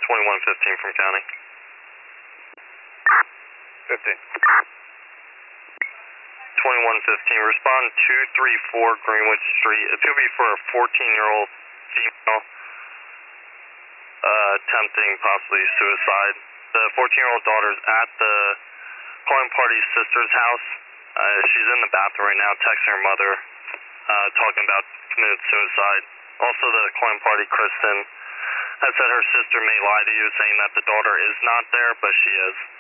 2115 from county. 15. 2115, respond 234 Greenwood Street. It could be for a 14-year-old female attempting possibly suicide. The 14-year-old daughter's at the calling party's sister's house. She's in the bathroom right now texting her mother, talking about committed suicide. Also, the calling party, Kristen, has said her sister may lie to you, saying that the daughter is not there, but she is.